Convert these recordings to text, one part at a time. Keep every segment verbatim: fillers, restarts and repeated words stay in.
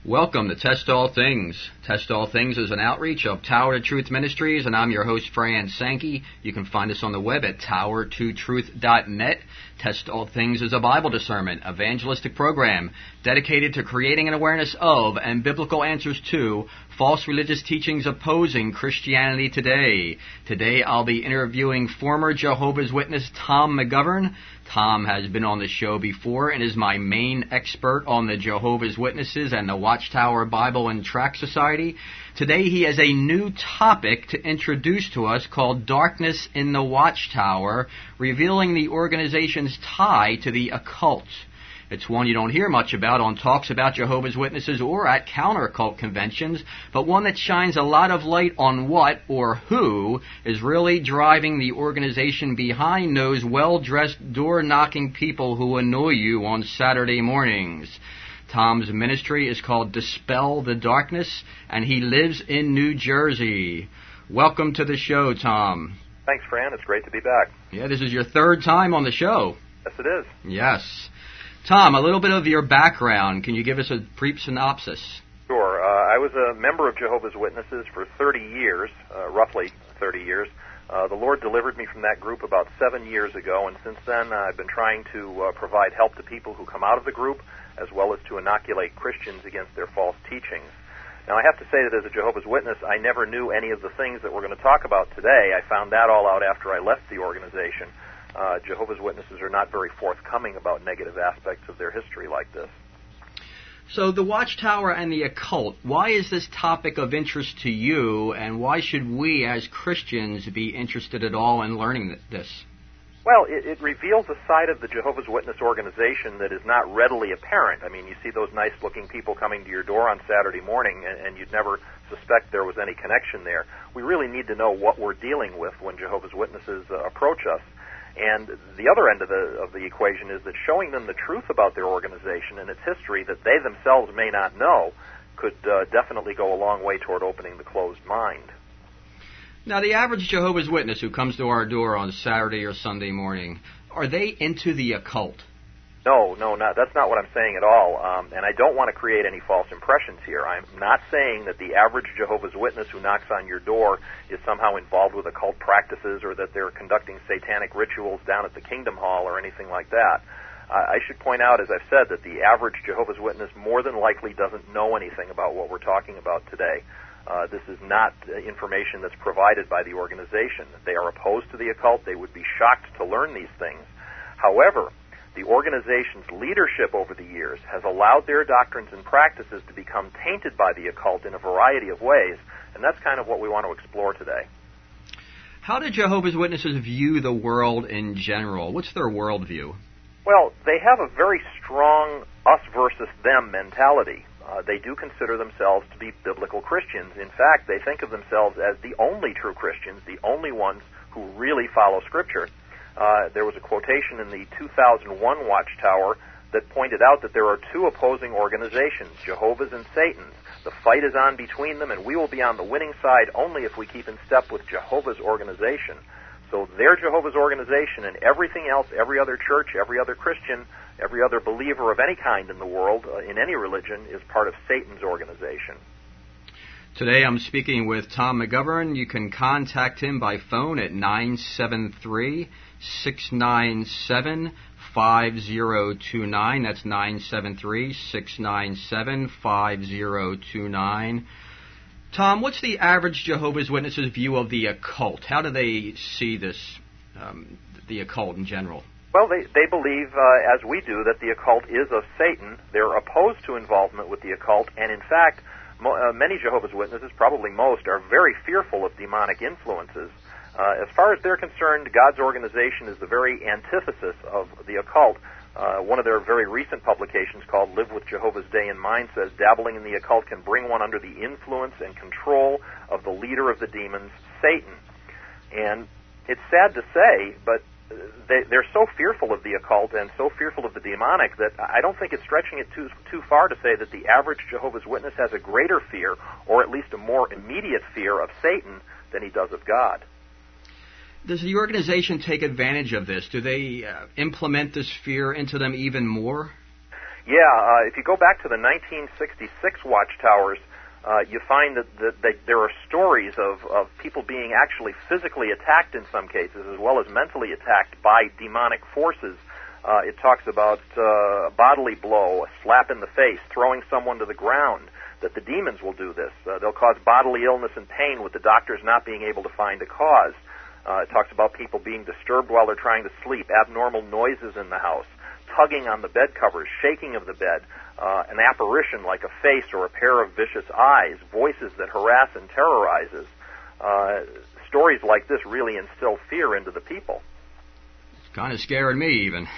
Welcome to Test All Things. Test All Things is an outreach of Tower to Truth Ministries, and I'm your host, Fran Sankey. You can find us on the web at tower to truth dot net. Test All Things is a Bible discernment, evangelistic program dedicated to creating an awareness of and biblical answers to false religious teachings opposing Christianity today. Today I'll be interviewing former Jehovah's Witness Tom McGovern. Tom has been on the show before and is my main expert on the Jehovah's Witnesses and the Watchtower Bible and Tract Society. Today he has a new topic to introduce to us called Darkness in the Watchtower, revealing the organization's tie to the occult. It's one you don't hear much about on talks about Jehovah's Witnesses or at counter-occult conventions, but one that shines a lot of light on what or who is really driving the organization behind those well-dressed, door-knocking people who annoy you on Saturday mornings. Tom's ministry is called Dispel the Darkness, and he lives in New Jersey. Welcome to the show, Tom. Thanks, Fran. It's great to be back. Yeah, this is your third time on the show. Yes, it is. Yes. Tom, a little bit of your background. Can you give us a brief synopsis? Sure. Uh, I was a member of Jehovah's Witnesses for thirty years, uh, roughly thirty years. Uh, the Lord delivered me from that group about seven years ago, and since then uh, I've been trying to uh, provide help to people who come out of the group, as well as to inoculate Christians against their false teachings. Now, I have to say that as a Jehovah's Witness, I never knew any of the things that we're going to talk about today. I found that all out after I left the organization. Uh, Jehovah's Witnesses are not very forthcoming about negative aspects of their history like this. So the Watchtower and the occult, why is this topic of interest to you, and why should we as Christians be interested at all in learning this? Well, it, it reveals a side of the Jehovah's Witness organization that is not readily apparent. I mean, you see those nice-looking people coming to your door on Saturday morning, and, and you'd never suspect there was any connection there. We really need to know what we're dealing with when Jehovah's Witnesses uh, approach us. And the other end of the of the equation is that showing them the truth about their organization and its history that they themselves may not know could uh, definitely go a long way toward opening the closed mind. Now, the average Jehovah's Witness who comes to our door on Saturday or Sunday morning, are they into the occult? No, no, not, that's not what I'm saying at all, um, and I don't want to create any false impressions here. I'm not saying that the average Jehovah's Witness who knocks on your door is somehow involved with occult practices or that they're conducting satanic rituals down at the Kingdom Hall or anything like that. Uh, I should point out, as I've said, that the average Jehovah's Witness more than likely doesn't know anything about what we're talking about today. Uh, this is not uh, information that's provided by the organization. They are opposed to the occult. They would be shocked to learn these things. However, the organization's leadership over the years has allowed their doctrines and practices to become tainted by the occult in a variety of ways, and that's kind of what we want to explore today. How do Jehovah's Witnesses view the world in general? What's their worldview? Well, they have a very strong us versus them mentality. Uh, they do consider themselves to be biblical Christians. In fact, they think of themselves as the only true Christians, the only ones who really follow Scripture. Uh, there was a quotation in the two thousand one Watchtower that pointed out that there are two opposing organizations, Jehovah's and Satan's. The fight is on between them, and we will be on the winning side only if we keep in step with Jehovah's organization. So their Jehovah's organization and everything else, every other church, every other Christian, every other believer of any kind in the world, uh, in any religion, is part of Satan's organization. Today I'm speaking with Tom McGovern. You can contact him by phone at nine seven three, six nine seven, five zero two nine. That's nine seven three, six nine seven, five zero two nine. Tom, what's the average Jehovah's Witnesses view of the occult? How do they see this, um, the occult in general? Well, they, they believe, uh, as we do, that the occult is of Satan. They're opposed to involvement with the occult, and in fact, mo- uh, many Jehovah's Witnesses, probably most, are very fearful of demonic influences. Uh, as far as they're concerned, God's organization is the very antithesis of the occult. Uh, one of their very recent publications called Live with Jehovah's Day in Mind says dabbling in the occult can bring one under the influence and control of the leader of the demons, Satan. And it's sad to say, but they, they're so fearful of the occult and so fearful of the demonic that I don't think it's stretching it too, too far to say that the average Jehovah's Witness has a greater fear, or at least a more immediate fear of Satan than he does of God. Does the organization take advantage of this? Do they uh, implement this fear into them even more? Yeah, uh, if you go back to the nineteen sixty-six watchtowers, uh, you find that, that, that there are stories of, of people being actually physically attacked in some cases, as well as mentally attacked by demonic forces. Uh, it talks about uh, a bodily blow, a slap in the face, throwing someone to the ground, that the demons will do this. Uh, they'll cause bodily illness and pain with the doctors not being able to find a cause. Uh, it talks about people being disturbed while they're trying to sleep, abnormal noises in the house, tugging on the bed covers, shaking of the bed, uh, an apparition like a face or a pair of vicious eyes, voices that harass and terrorizes. Uh, stories like this really instill fear into the people. It's kind of scaring me even.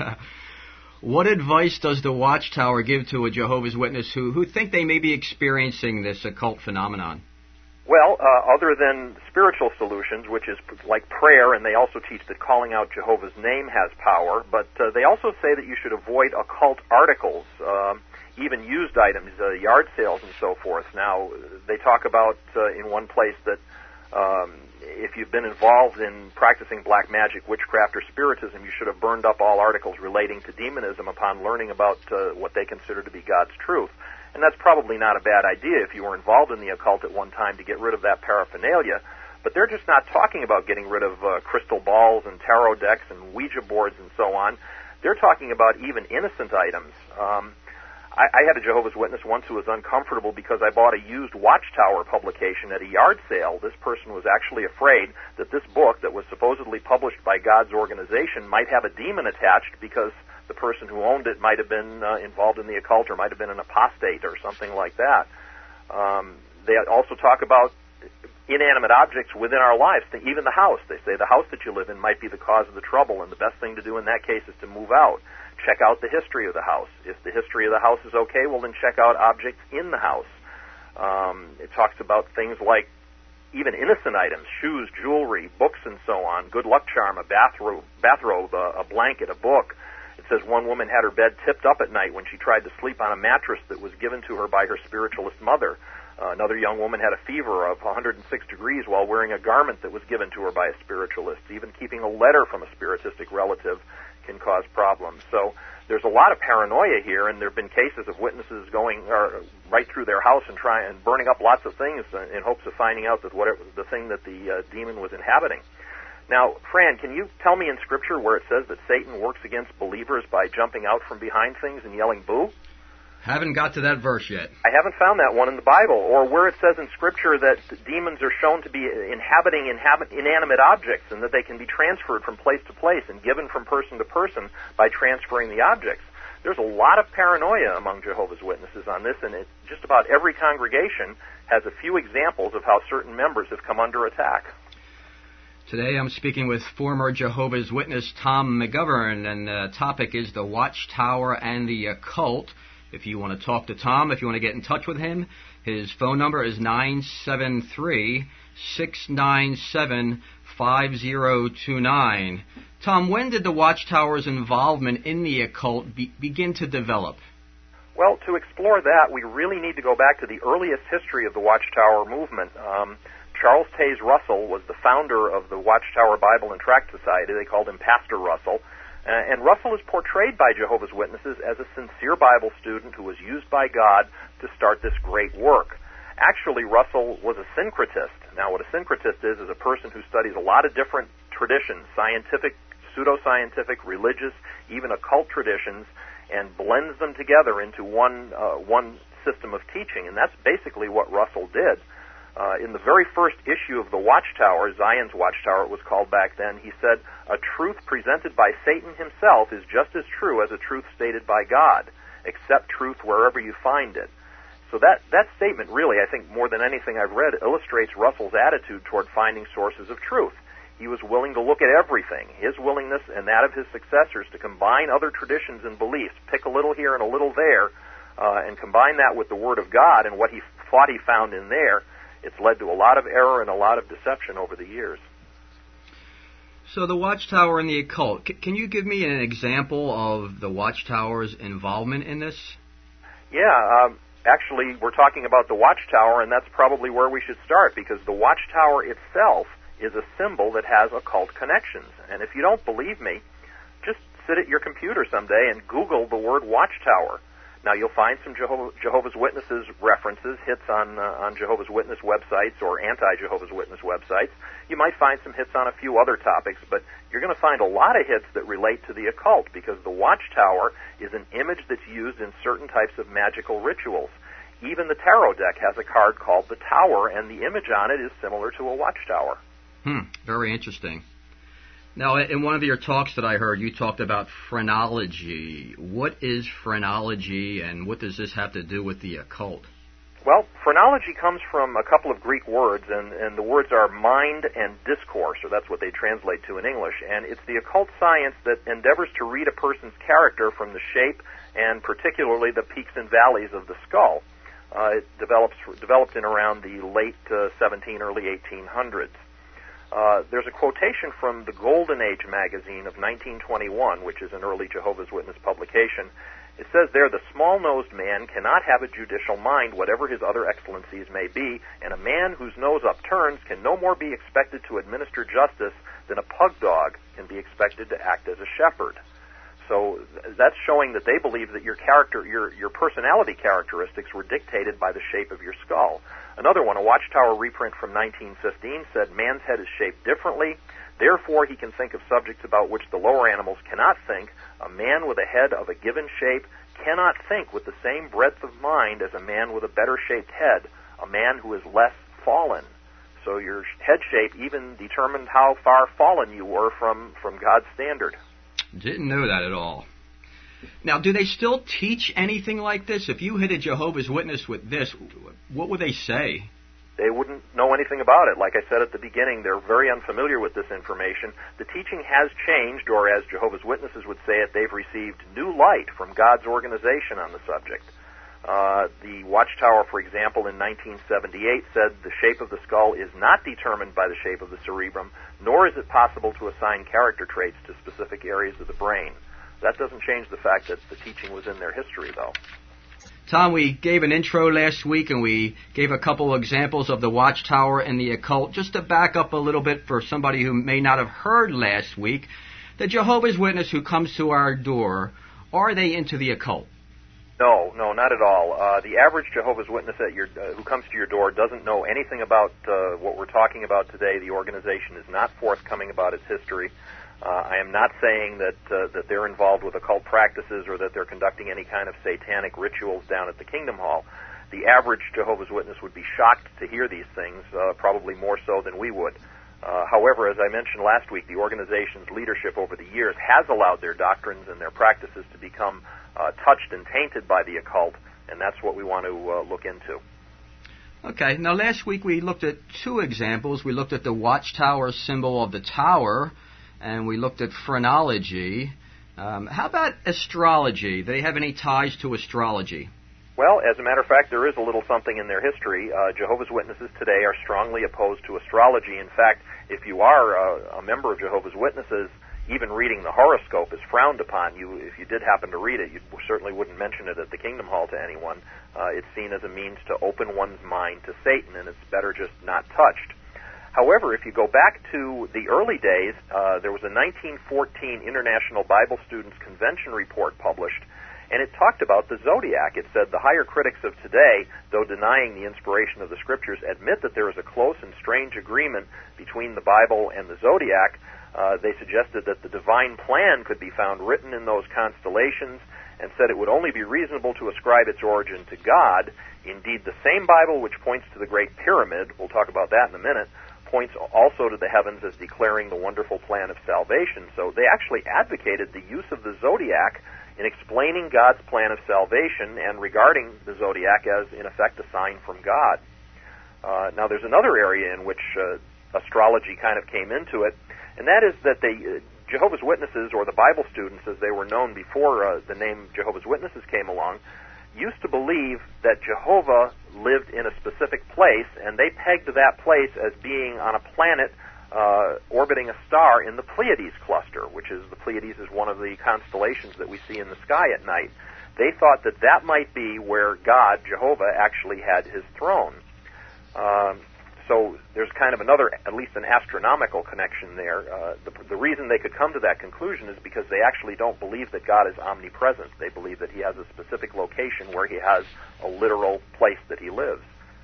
What advice does the Watchtower give to a Jehovah's Witness who, who think they may be experiencing this occult phenomenon? Well, uh, other than spiritual solutions, which is like prayer, and they also teach that calling out Jehovah's name has power, but uh, they also say that you should avoid occult articles, um, even used items, uh, yard sales and so forth. Now, they talk about uh, in one place that um, if you've been involved in practicing black magic, witchcraft, or spiritism, you should have burned up all articles relating to demonism upon learning about uh, what they consider to be God's truth. And that's probably not a bad idea if you were involved in the occult at one time to get rid of that paraphernalia. But they're just not talking about getting rid of uh, crystal balls and tarot decks and Ouija boards and so on. They're talking about even innocent items. Um, I, I had a Jehovah's Witness once who was uncomfortable because I bought a used Watchtower publication at a yard sale. This person was actually afraid that this book that was supposedly published by God's organization might have a demon attached because the person who owned it might have been uh, involved in the occult or might have been an apostate or something like that. Um, they also talk about inanimate objects within our lives, even the house. They say the house that you live in might be the cause of the trouble, and the best thing to do in that case is to move out. Check out the history of the house. If the history of the house is okay, well, then check out objects in the house. Um, it talks about things like even innocent items, shoes, jewelry, books, and so on, good luck charm, a bathrobe, bathrobe a, a blanket, a book. It says one woman had her bed tipped up at night when she tried to sleep on a mattress that was given to her by her spiritualist mother. Uh, another young woman had a fever of one hundred six degrees while wearing a garment that was given to her by a spiritualist. Even keeping a letter from a spiritistic relative can cause problems. So there's a lot of paranoia here, and there have been cases of witnesses going or, right through their house and trying and burning up lots of things in hopes of finding out that whatever the thing that the uh, demon was inhabiting. Now, Fran, can you tell me in Scripture where it says that Satan works against believers by jumping out from behind things and yelling boo? Haven't got to that verse yet. I haven't found that one in the Bible. Or where it says in Scripture that demons are shown to be inhabiting inhabit- inanimate objects and that they can be transferred from place to place and given from person to person by transferring the objects. There's a lot of paranoia among Jehovah's Witnesses on this, and it, just about every congregation has a few examples of how certain members have come under attack. Today I'm speaking with former Jehovah's Witness Tom McGovern, and the topic is the Watchtower and the occult. If you want to talk to Tom, if you want to get in touch with him, his phone number is nine seven three, six nine seven, five zero two nine. Tom, when did the Watchtower's involvement in the occult be- begin to develop? Well, to explore that, we really need to go back to the earliest history of the Watchtower movement. Um, Charles Taze Russell was the founder of the Watchtower Bible and Tract Society. They called him Pastor Russell. Uh, and Russell is portrayed by Jehovah's Witnesses as a sincere Bible student who was used by God to start this great work. Actually, Russell was a syncretist. Now, what a syncretist is, is a person who studies a lot of different traditions, scientific, pseudoscientific, religious, even occult traditions, and blends them together into one uh, one system of teaching. And that's basically what Russell did. Uh, in the very first issue of the Watchtower, Zion's Watchtower it was called back then, he said, "A truth presented by Satan himself is just as true as a truth stated by God. Accept truth wherever you find it." So that, that statement really, I think, more than anything I've read, illustrates Russell's attitude toward finding sources of truth. He was willing to look at everything. His willingness and that of his successors to combine other traditions and beliefs, pick a little here and a little there, uh, and combine that with the Word of God and what he thought he found in there, it's led to a lot of error and a lot of deception over the years. So the Watchtower and the occult, C- can you give me an example of the Watchtower's involvement in this? Yeah, um, actually, we're talking about the Watchtower, and that's probably where we should start, because the Watchtower itself is a symbol that has occult connections. And if you don't believe me, just sit at your computer someday and Google the word Watchtower. Now, you'll find some Jehovah, Jehovah's Witnesses references, hits on uh, on Jehovah's Witness websites or anti-Jehovah's Witness websites. You might find some hits on a few other topics, but you're going to find a lot of hits that relate to the occult, because the Watchtower is an image that's used in certain types of magical rituals. Even the tarot deck has a card called the Tower, and the image on it is similar to a watchtower. Hmm, very interesting. Now, in one of your talks that I heard, you talked about phrenology. What is phrenology, and what does this have to do with the occult? Well, phrenology comes from a couple of Greek words, and, and the words are mind and discourse, or that's what they translate to in English. And it's the occult science that endeavors to read a person's character from the shape and particularly the peaks and valleys of the skull. Uh, it develops, developed in around the late uh, seventeen, early eighteen hundreds. Uh, there's a quotation from the Golden Age magazine of nineteen twenty-one, which is an early Jehovah's Witness publication. It says there, "The small-nosed man cannot have a judicial mind, whatever his other excellencies may be, and a man whose nose upturns can no more be expected to administer justice than a pug dog can be expected to act as a shepherd." So that's showing that they believe that your character, your, your personality characteristics were dictated by the shape of your skull. Another one, a Watchtower reprint from nineteen fifteen, said, "Man's head is shaped differently. Therefore, he can think of subjects about which the lower animals cannot think. A man with a head of a given shape cannot think with the same breadth of mind as a man with a better-shaped head, a man who is less fallen." So your head shape even determined how far fallen you were from, from God's standard. Didn't know that at all. Now, do they still teach anything like this? If you hit a Jehovah's Witness with this, what would they say? They wouldn't know anything about it. Like I said at the beginning, they're very unfamiliar with this information. The teaching has changed, or as Jehovah's Witnesses would say it, they've received new light from God's organization on the subject. Uh, the Watchtower, for example, in nineteen seventy-eight said the shape of the skull is not determined by the shape of the cerebrum, nor is it possible to assign character traits to specific areas of the brain. That doesn't change the fact that the teaching was in their history, though. Tom, we gave an intro last week, and we gave a couple of examples of the Watchtower and the occult. Just to back up a little bit for somebody who may not have heard last week, the Jehovah's Witness who comes to our door, are they into the occult? No, no, not at all. Uh, the average Jehovah's Witness at your, uh, who comes to your door doesn't know anything about uh, what we're talking about today. The organization is not forthcoming about its history. Uh, I am not saying that uh, that they're involved with occult practices or that they're conducting any kind of satanic rituals down at the Kingdom Hall. The average Jehovah's Witness would be shocked to hear these things, uh, probably more so than we would. Uh, however, as I mentioned last week, the organization's leadership over the years has allowed their doctrines and their practices to become uh, touched and tainted by the occult, and that's what we want to uh, look into. Okay, now last week we looked at two examples. We looked at the Watchtower symbol of the tower, and we looked at phrenology. Um, how about astrology? Do they have any ties to astrology? Well, as a matter of fact, there is a little something in their history. Uh, Jehovah's Witnesses today are strongly opposed to astrology. In fact, if you are uh, a member of Jehovah's Witnesses, even reading the horoscope is frowned upon. You, if you did happen to read it, you certainly wouldn't mention it at the Kingdom Hall to anyone. Uh, it's seen as a means to open one's mind to Satan, and it's better just not touched. However, if you go back to the early days, uh, there was a nineteen fourteen International Bible Students Convention report published, and it talked about the zodiac. It said the higher critics of today, though denying the inspiration of the scriptures, admit that there is a close and strange agreement between the Bible and the zodiac. Uh, they suggested that the divine plan could be found written in those constellations, and said it would only be reasonable to ascribe its origin to God. Indeed, the same Bible which points to the Great Pyramid, we'll talk about that in a minute, points also to the heavens as declaring the wonderful plan of salvation. So they actually advocated the use of the zodiac in explaining God's plan of salvation and regarding the zodiac as, in effect, a sign from God. Uh, now, there's another area in which uh, astrology kind of came into it, and that is that the uh, Jehovah's Witnesses, or the Bible students as they were known before uh, the name Jehovah's Witnesses came along, used to believe that Jehovah lived in a specific place, and they pegged that place as being on a planet uh, orbiting a star in the Pleiades cluster, which is, the Pleiades is one of the constellations that we see in the sky at night. They thought that that might be where God, Jehovah, actually had his throne. Um, so there's kind of another, at least an astronomical connection there. Uh, the, the reason they could come to that conclusion is because they actually don't believe that God is omnipresent. They believe that he has a specific location where he has a literal place that he lives.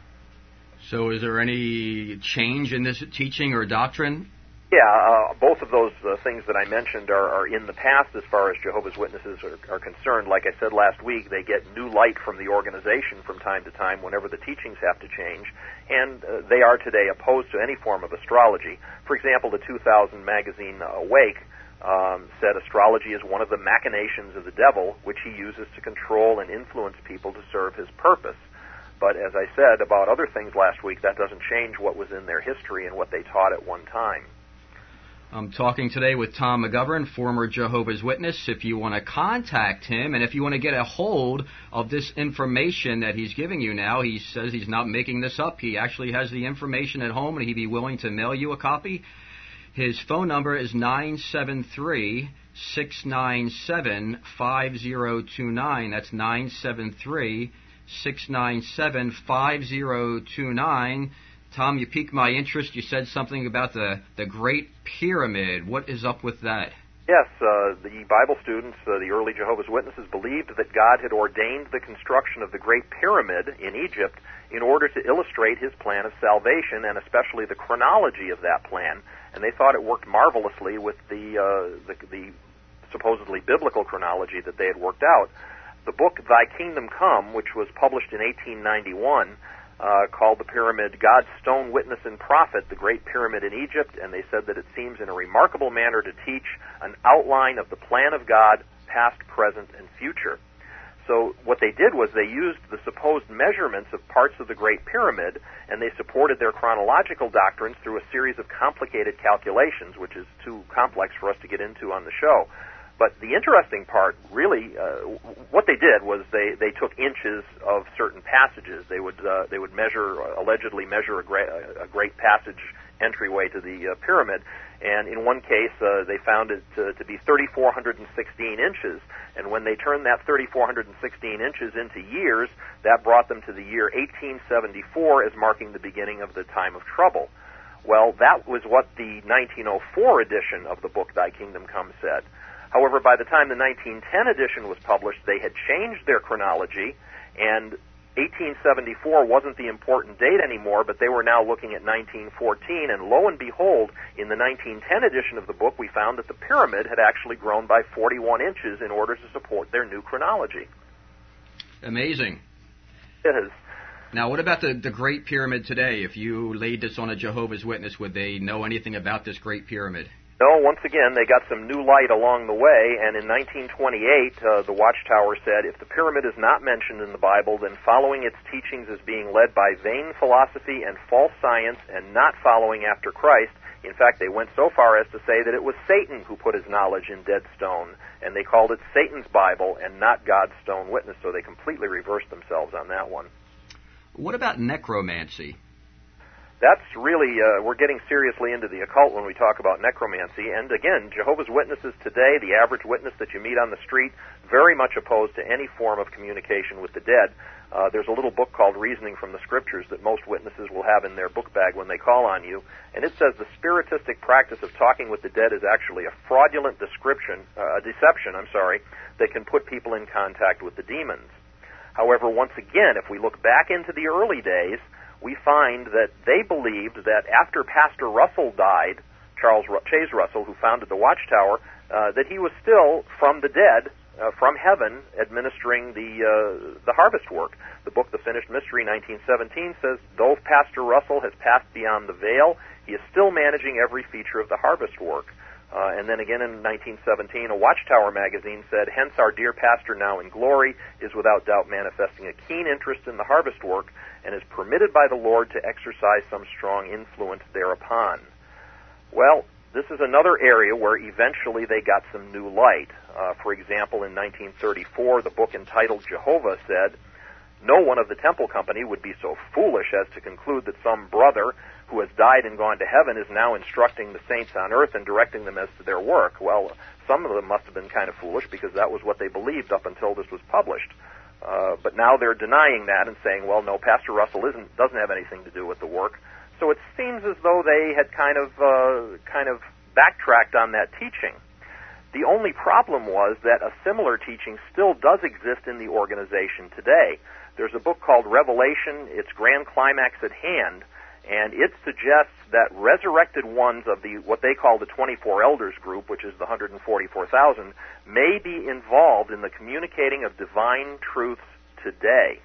So is there any change in this teaching or doctrine? Yeah, uh, both of those uh, things that I mentioned are, are in the past as far as Jehovah's Witnesses are, are concerned. Like I said last week, they get new light from the organization from time to time whenever the teachings have to change, and uh, they are today opposed to any form of astrology. For example, the two thousand magazine uh, Awake um, said astrology is one of the machinations of the devil, which he uses to control and influence people to serve his purpose. But as I said about other things last week, that doesn't change what was in their history and what they taught at one time. I'm talking today with Tom McGovern, former Jehovah's Witness. If you want to contact him and if you want to get a hold of this information that he's giving you now, he says he's not making this up. He actually has the information at home, and he'd be willing to mail you a copy. His phone number is nine seven three, six nine seven, five zero two nine. That's nine seven three, six nine seven, five zero two nine. Tom, you piqued my interest. You said something about the, the Great Pyramid. What is up with that? Yes, uh, the Bible students, uh, the early Jehovah's Witnesses, believed that God had ordained the construction of the Great Pyramid in Egypt in order to illustrate his plan of salvation, and especially the chronology of that plan. And they thought it worked marvelously with the, uh, the, the supposedly biblical chronology that they had worked out. The book Thy Kingdom Come, which was published in eighteen ninety-one, Uh, called the pyramid God's Stone Witness and Prophet, the Great Pyramid in Egypt, and they said that it seems in a remarkable manner to teach an outline of the plan of God, past, present, and future. So what they did was they used the supposed measurements of parts of the Great Pyramid, and they supported their chronological doctrines through a series of complicated calculations, which is too complex for us to get into on the show. But the interesting part, really, uh, what they did was they, they took inches of certain passages. They would uh, they would measure, uh, allegedly measure a great, a great passage entryway to the uh, pyramid, and in one case uh, they found it to, to be three thousand four hundred sixteen inches. And when they turned that three thousand four hundred sixteen inches into years, that brought them to the year eighteen seventy-four as marking the beginning of the time of trouble. Well, that was what the nineteen oh four edition of the book Thy Kingdom Come said. However, by the time the nineteen ten edition was published, they had changed their chronology, and eighteen seventy-four wasn't the important date anymore, but they were now looking at nineteen fourteen, and lo and behold, in the nineteen ten edition of the book, we found that the pyramid had actually grown by forty-one inches in order to support their new chronology. Amazing. It is. Now, what about the, the Great Pyramid today? If you laid this on a Jehovah's Witness, would they know anything about this Great Pyramid? No, once again, they got some new light along the way, and in nineteen twenty-eight, uh, the Watchtower said, if the pyramid is not mentioned in the Bible, then following its teachings is being led by vain philosophy and false science and not following after Christ. In fact, they went so far as to say that it was Satan who put his knowledge in dead stone, and they called it Satan's Bible and not God's stone witness, so they completely reversed themselves on that one. What about necromancy? That's really, uh, we're getting seriously into the occult when we talk about necromancy. And again, Jehovah's Witnesses today, the average witness that you meet on the street, very much opposed to any form of communication with the dead. Uh, there's a little book called Reasoning from the Scriptures that most witnesses will have in their book bag when they call on you. And it says the spiritistic practice of talking with the dead is actually a fraudulent description, uh, deception, I'm sorry, that can put people in contact with the demons. However, once again, if we look back into the early days, we find that they believed that after Pastor Russell died, Charles Ru- Chase Russell, who founded the Watchtower, uh, that he was still from the dead, uh, from heaven, administering the uh, the harvest work. The book, The Finished Mystery, nineteen seventeen, says, though Pastor Russell has passed beyond the veil, he is still managing every feature of the harvest work. Uh, and then again in nineteen seventeen, a Watchtower magazine said, hence our dear pastor now in glory is without doubt manifesting a keen interest in the harvest work and is permitted by the Lord to exercise some strong influence thereupon. Well, this is another area where eventually they got some new light. Uh, for example, in nineteen thirty-four, the book entitled Jehovah said, no one of the Temple Company would be so foolish as to conclude that some brother who has died and gone to heaven is now instructing the saints on earth and directing them as to their work. Well, some of them must have been kind of foolish because that was what they believed up until this was published. Uh, but now they're denying that and saying, well, no, Pastor Russell isn't, doesn't have anything to do with the work. So So it seems as though they had kind of uh, kind of backtracked on that teaching. The only problem was that a similar teaching still does exist in the organization today. There's a book called Revelation, its grand climax at hand, and it suggests that resurrected ones of the what they call the twenty-four elders group, which is the one hundred forty-four thousand, may be involved in the communicating of divine truths today.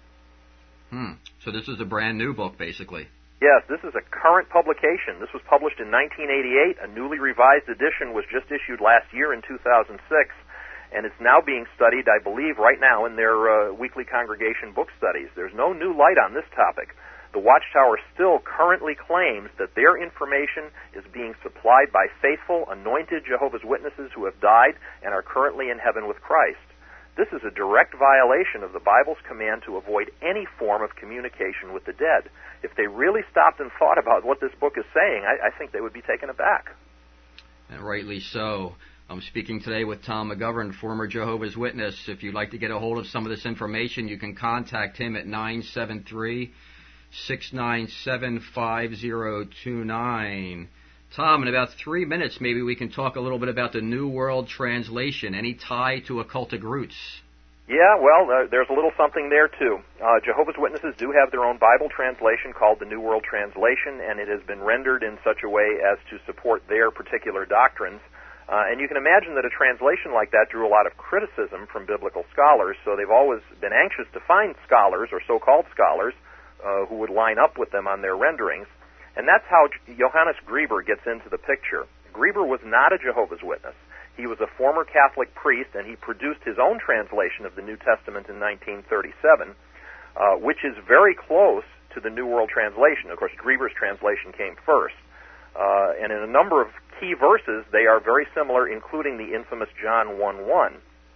Hmm. So this is a brand new book, basically. Yes, this is a current publication. This was published in nineteen eighty-eight. A newly revised edition was just issued last year in two thousand six, and it's now being studied, I believe, right now in their uh, weekly congregation book studies. There's no new light on this topic. The Watchtower still currently claims that their information is being supplied by faithful, anointed Jehovah's Witnesses who have died and are currently in heaven with Christ. This is a direct violation of the Bible's command to avoid any form of communication with the dead. If they really stopped and thought about what this book is saying, I, I think they would be taken aback. And rightly so. I'm speaking today with Tom McGovern, former Jehovah's Witness. If you'd like to get a hold of some of this information, you can contact him at nine seven three, six nine seven, five zero two nine. Tom, in about three minutes, maybe we can talk a little bit about the New World Translation. Any tie to occultic roots? Yeah, well, uh, there's a little something there, too. Uh, Jehovah's Witnesses do have their own Bible translation called the New World Translation, and it has been rendered in such a way as to support their particular doctrines. Uh, and you can imagine that a translation like that drew a lot of criticism from biblical scholars, so they've always been anxious to find scholars, or so-called scholars, uh, who would line up with them on their renderings. And that's how Johannes Grieber gets into the picture. Grieber was not a Jehovah's Witness. He was a former Catholic priest, and he produced his own translation of the New Testament in nineteen thirty-seven, uh, which is very close to the New World Translation. Of course, Grieber's translation came first. Uh, and in a number of key verses, they are very similar, including the infamous John one one.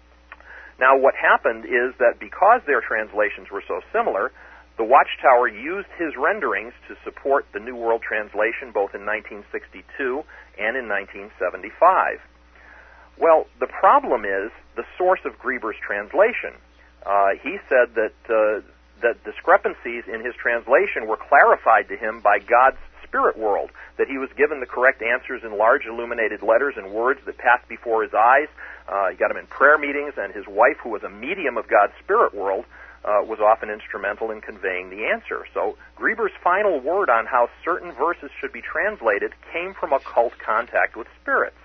Now, what happened is that because their translations were so similar, the Watchtower used his renderings to support the New World Translation both in nineteen sixty-two and in nineteen seventy-five. Well, the problem is the source of Grieber's translation. Uh, he said that uh, that discrepancies in his translation were clarified to him by God's spirit world, that he was given the correct answers in large illuminated letters and words that passed before his eyes. Uh, he got him in prayer meetings, and his wife, who was a medium of God's spirit world, Uh, was often instrumental in conveying the answer. So Grieber's final word on how certain verses should be translated came from occult contact with spirits.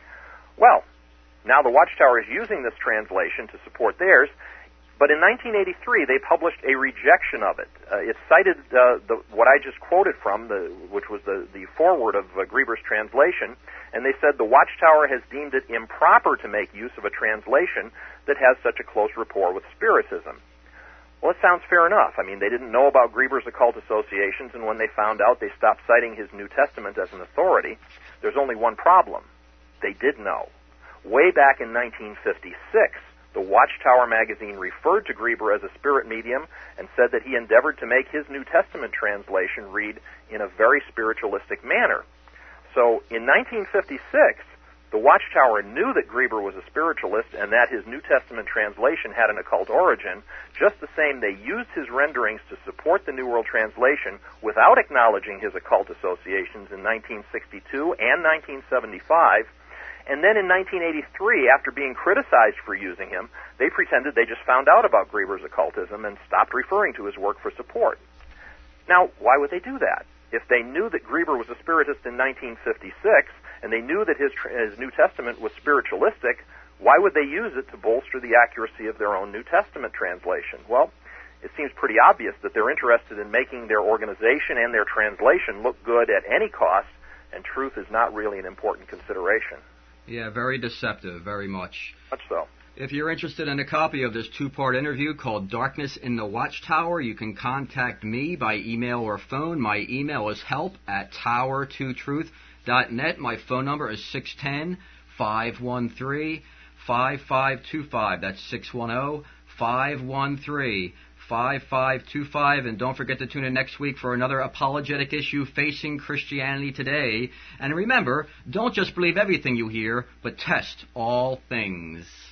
Well, now the Watchtower is using this translation to support theirs, but in nineteen eighty-three they published a rejection of it. Uh, it cited uh, the, what I just quoted from, the, which was the, the foreword of uh, Grieber's translation, and they said the Watchtower has deemed it improper to make use of a translation that has such a close rapport with Spiritism. Well, it sounds fair enough. I mean, they didn't know about Grieber's occult associations, and when they found out, they stopped citing his New Testament as an authority. There's only one problem. They did know. Way back in nineteen fifty-six, the Watchtower magazine referred to Grieber as a spirit medium and said that he endeavored to make his New Testament translation read in a very spiritualistic manner. So, in nineteen fifty-six, the Watchtower knew that Grieber was a spiritualist and that his New Testament translation had an occult origin. Just the same, they used his renderings to support the New World Translation without acknowledging his occult associations in nineteen sixty-two and nineteen seventy-five. And then in nineteen eighty-three, after being criticized for using him, they pretended they just found out about Grieber's occultism and stopped referring to his work for support. Now, why would they do that? If they knew that Grieber was a spiritist in nineteen fifty-six, and they knew that his, his New Testament was spiritualistic, why would they use it to bolster the accuracy of their own New Testament translation? Well, it seems pretty obvious that they're interested in making their organization and their translation look good at any cost, and truth is not really an important consideration. Yeah, very deceptive, very much. Much so. If you're interested in a copy of this two-part interview called Darkness in the Watchtower, you can contact me by email or phone. My email is help at tower two truth dot net. My phone number is six one zero, five one three, five five two five. That's six one zero, five one three, five five two five. And don't forget to tune in next week for another apologetic issue facing Christianity today. And remember, don't just believe everything you hear, but test all things.